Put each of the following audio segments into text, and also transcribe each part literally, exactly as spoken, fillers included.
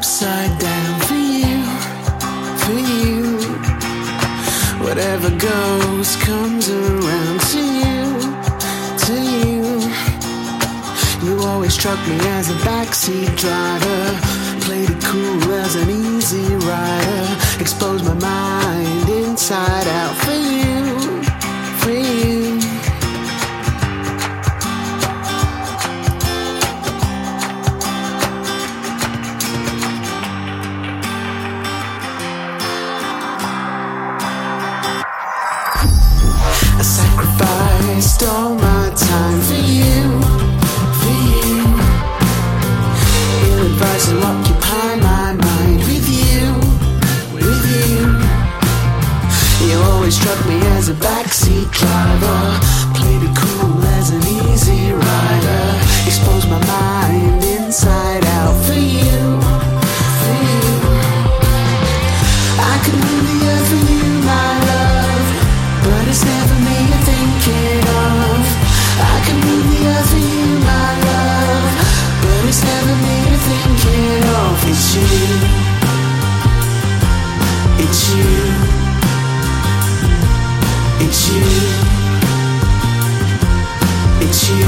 upside down for you, for you. Whatever goes comes around to you, to you. You always struck me as a backseat driver, played it cool as an easy rider, exposed my mind inside out for you, for you. I sacrificed all my time for you, for you. Ill advice will occupy my mind with you, with you. You always struck me as a backseat driver, played it cool as an easy rider, exposed my mind inside out for you, for you. I could move the earth for you, my love, but it's never me you're thinking of. I can move the earth for you, my love, but it's never me you're thinking of. It's you, it's you, it's you, it's you.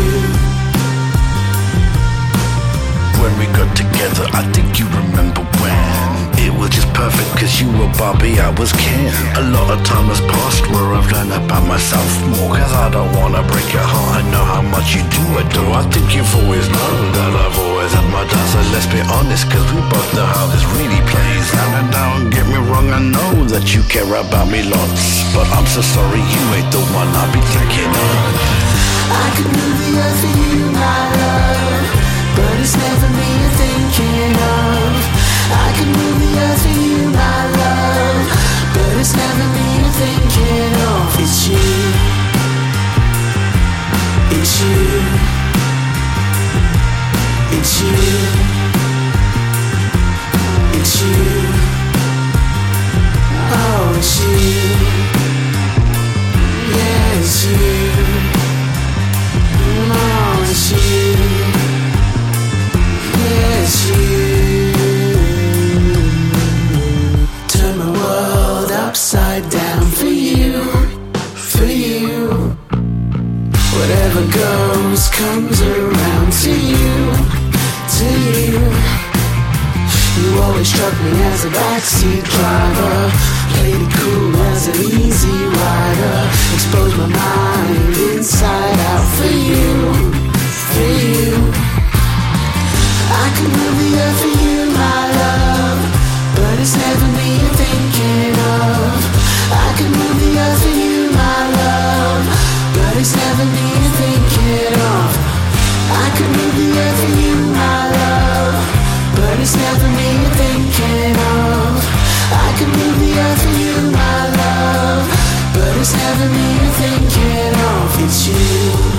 When we got together, I think you remember when it was just perfect, cause you were Barbie, I was Ken. A lot of time has passed where I've learned about myself more, cause I don't wanna break your heart. I know how much you do adore. I think you've always known that I've always had my doubts, so let's be honest, cause we both know how this really plays. And don't get me wrong, I know that you care about me lots, but I'm so sorry you ain't the one I'll be thinking of. I could move the earth for you, my love, but it's never me you're thinking of. I can move the earth for you, my love, but it's never me you're thinking of. It's you, it's you, it's you, it's you. Oh, it's you, yeah, it's you. Oh, it's you, yeah, it's you. Turn my world upside down for you, for you. Whatever goes comes around to you, to you. You always struck me as a backseat driver, played it cool as an easy rider, exposed my mind inside out for you, for you. I can move the earth for you, my love, but it's never me you're thinking of. I can move the earth for you, my love, but it's never me you're thinking of. I can move the earth for you, my love, but it's never me you're thinking of. I can move the earth for you, my love, but it's never me you're thinking of. It's you.